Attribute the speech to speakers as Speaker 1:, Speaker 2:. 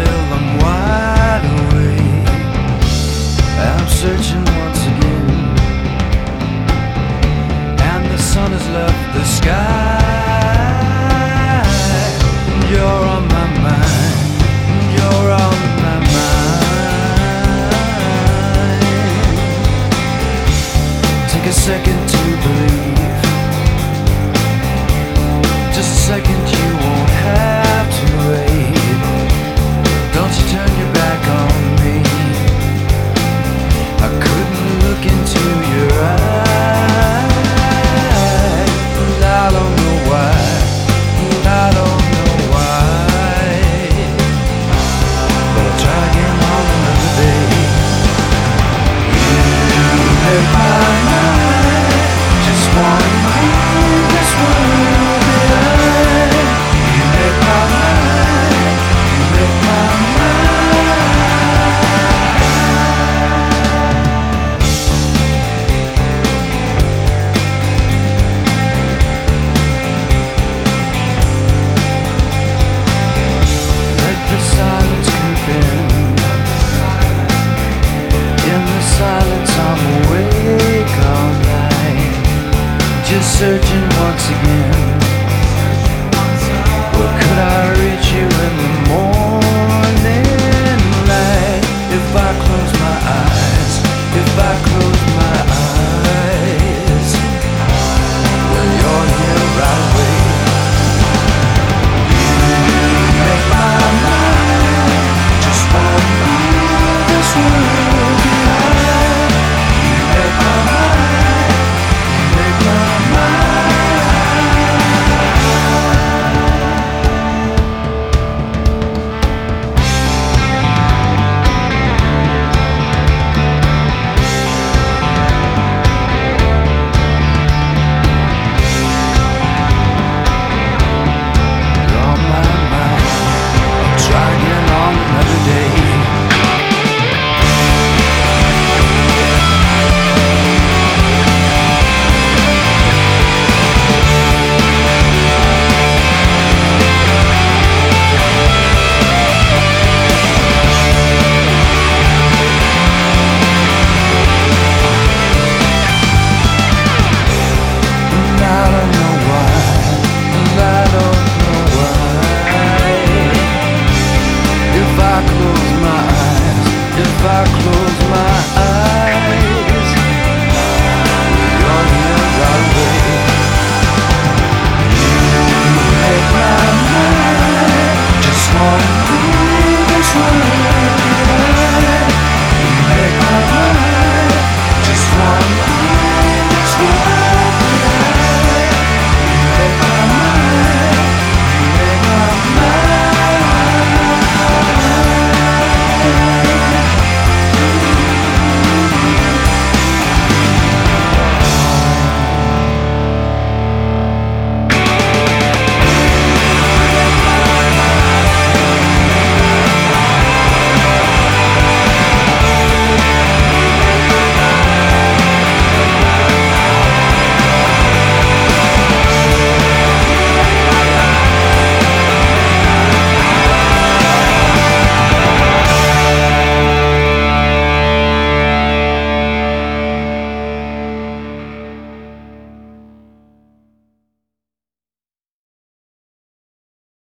Speaker 1: till I'm wide awake. I'm searching once again, and the sun has left the sky. You're on my mind, you're on my mind. Take a second to believe, just a second, you won't have to wait. Don't you turn your back on me, I couldn't look into your eyes. And I don't know why, and I don't know why, but I'll try again on another day. You make my mind just want to leave this world behind. You make my mind, you make my let the silence creep in the silence I'm awake all night, just searching once again. Well, could I reach you in the morning light? If I close my eyes, if I close my eyes, well, you're here right away. You make my mind just want to leave this world behind. You make my mind, you make my mind. You're on my mind, I'll try again on another day. And I don't know why, and I don't know why. If I close my eyes, if I close my eyes, you're here right away. You make my mind just want to leave this world